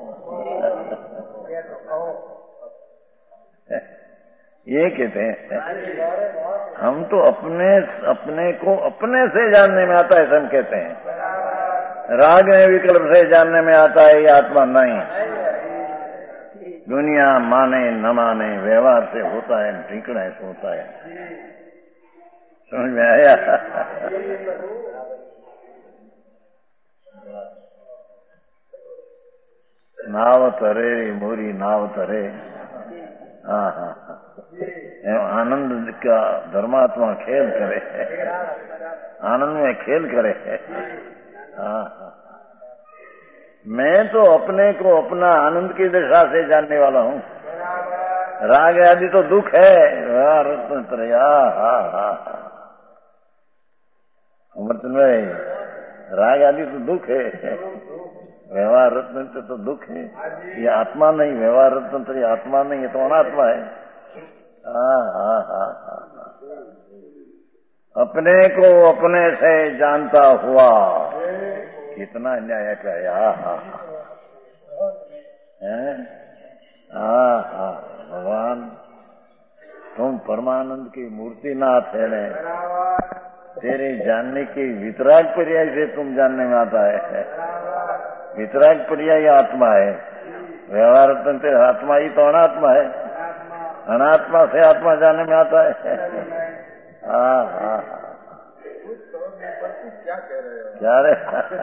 ये कहते हैं हम तो अपने अपने को अपने से जानने में आता है, हम कहते हैं राग में विकल्प से जानने में आता है, ये आत्मा नहीं। दुनिया माने न माने व्यवहार से होता है, ठिकड़ा से होता है। समझ में आया? नाव तरे मोरी नाव तरे। हाँ हाँ आनंद का धर्मात्मा खेल करे, आनंद में खेल करे। हाँ हाँ मैं तो अपने को अपना आनंद की दशा से जानने वाला हूँ। राग आदि तो दुख है, रत्न हा हा अमृतन भाई, राग आदि तो दुख है, व्यवहार रत्न तो दुख है। ये आत्मा नहीं, व्यवहार रत्न तो ये आत्मा नहीं, ये तो अनात्मा है। हाँ हाँ हाँ हाँ अपने को अपने से जानता हुआ, कितना न्याय क्या? हाँ हाँ हाँ हाँ भगवान तुम परमानंद की मूर्तिनाथ है ने, तेरे जानने की वितराग पर्याय से तुम जानने में आता है। वितराग पर्याय आत्मा है, व्यवहार तंत्र आत्मा ही तो अनात्मा है, अनात्मा से आत्मा जानने में आता है। हाँ हाँ क्या कह रहे हो? क्या रे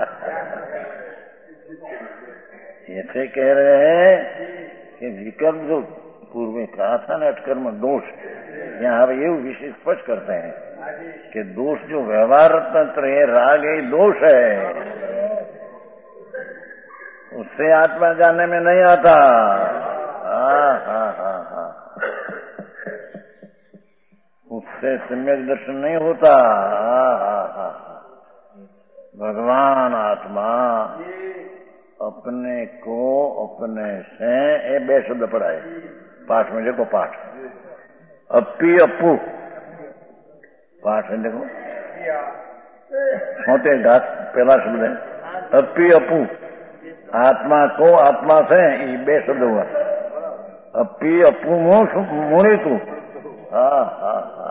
ऐसे कह रहे हैं कि विकल्प जो पूर्व में कहा था ना, अटकर्म दोष, यहाँ अब ये विशेष स्पष्ट करते हैं कि दोष जो व्यवहार तंत्र है, राग है, दोष है, उससे आत्मा जानने में नहीं आता। हाँ हाँ हाँ हाँ उससे सम्यक दर्शन नहीं होता। हाँ हाँ हाँ भगवान आत्मा अपने को अपने से, ये बे शब्द पड़ा है पाठ में, देखो पाठ अपी अपू पाठ में देखो, छोटे घास पहला शब्द है अपी अपू, आत्मा को आत्मा से, ये बे शब्द हुआ। अपी अपू मुनि तू। हाँ हाँ हाँ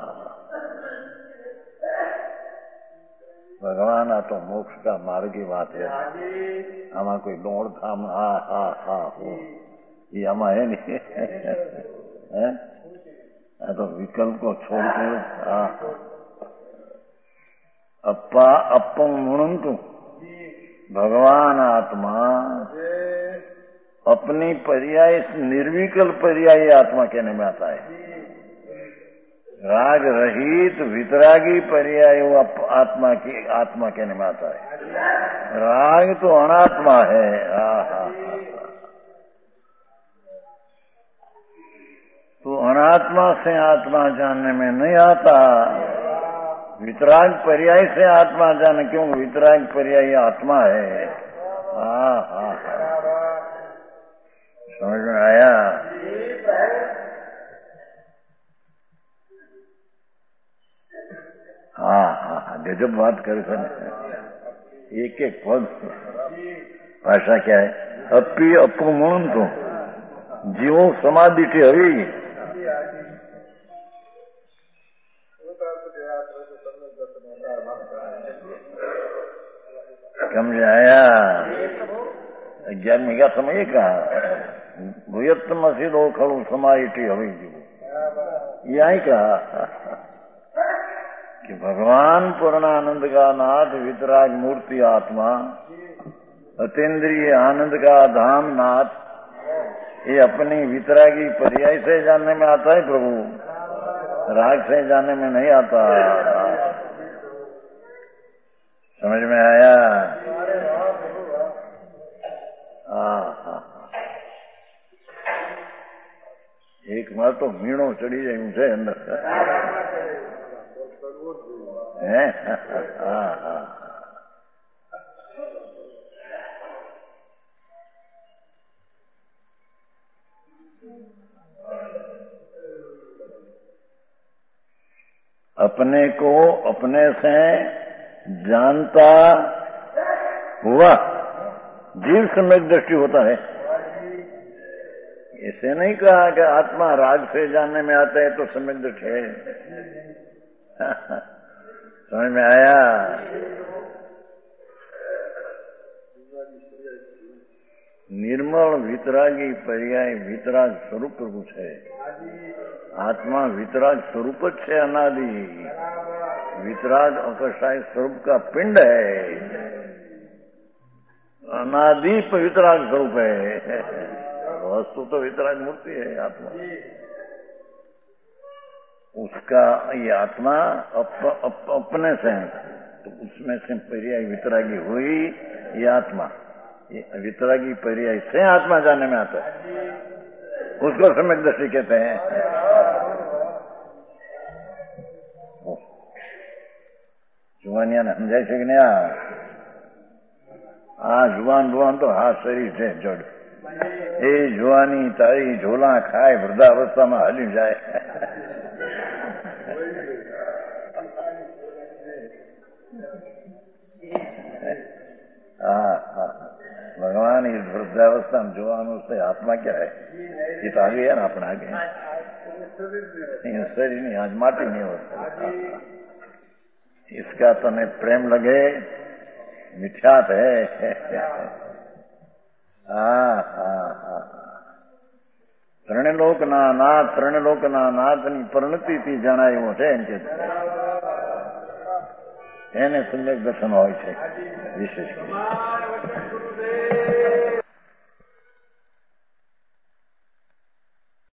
भगवान आ तो मोक्ष का मार्ग की बात है, आमा कोई दौड़ धाम हा हा हा हो એ આમાં હે નહીં હે આ તો વિકલ્પો છોડતું હા અપ્પા અપ્પમ મુણંતુ भगवान आत्मा अपनी पर्याय निर्विकल्प पर्याय आत्मा कहने में आता है। राग रहित वितरागी पर्याय वो आत्मा की आत्मा कहने में आता है। राग तो अनात्मा है। आहा तो अनात्मा से आत्मा जानने में नहीं आता। वितराग पर्याय से आत्मा जाने क्यों वितराग पर्याय आत्मा है। हाँ हाँ समझ में आया। हाँ हाँ हाँ गजब बात करे सर एक एक पद भाषा क्या है। अपी अपमण तो जीवो समाधि थी हवी समझ आया। अग्यारहवीं का समय कहा भूयत्तम असी दो खड़ू समाइटी हवी जीवो यही कहा कि भगवान पूर्णानंद का नाथ वितराग मूर्ति आत्मा अतीन्द्रिय आनंद का धाम नाथ ये अपनी वितरागी पर्याय से जानने में आता है प्रभु, राग से जानने में नहीं आता। समझ में आया। हाँ हाँ एक बार तो मीणो चढ़ी जाए मुझे अंदर है। हाँ हाँ अपने को अपने से जानता हुआ जीव सम्यक दृष्टि होता है। ऐसे नहीं कहा कि आत्मा राग से जानने में आता है तो सम्यक दृष्टि है। समझ में आया। निर्मल वितरागी पर्याय वितराग स्वरूप कुछ है। आत्मा वितराग स्वरूप है अनादि। वितराग अकषाय स्वरूप का पिंड है। अनादि वितराग स्वरूप है। वस्तु तो वितराग मूर्ति है आत्मा। उसका ये आत्मा अप, अप, अपने से तो उसमें से पर्याय वितरागी हुई। ये आत्मा ये वितरागी पर्याय से आत्मा जानने में आता है। उसको सम्यक दृष्टि कहते हैं। जुवानिया ने समझाई છે કે નહીં? આ જુવાન ભુવાન તો હા શરીર છે જડ એ જુવાની તારી ઝોલા ખાય વૃદ્ધાવસ્થામાં હાલી જાય। हाँ हाँ भगवान इस वृद्धावस्था में जुवानों से आत्मा क्या है ये तो आगे है ना अपना आगे शरीर नहीं आज माटी नहीं होता। इसका तने प्रेम लगे मिथ्यात है। हाँ हाँ हाँ ત્રણલોક ના નાથ ત્રણલોક ના નાથની પરિણતિથી જણાયું છે એમ કે એને સમ્યક દર્શન હોય છે વિશેષ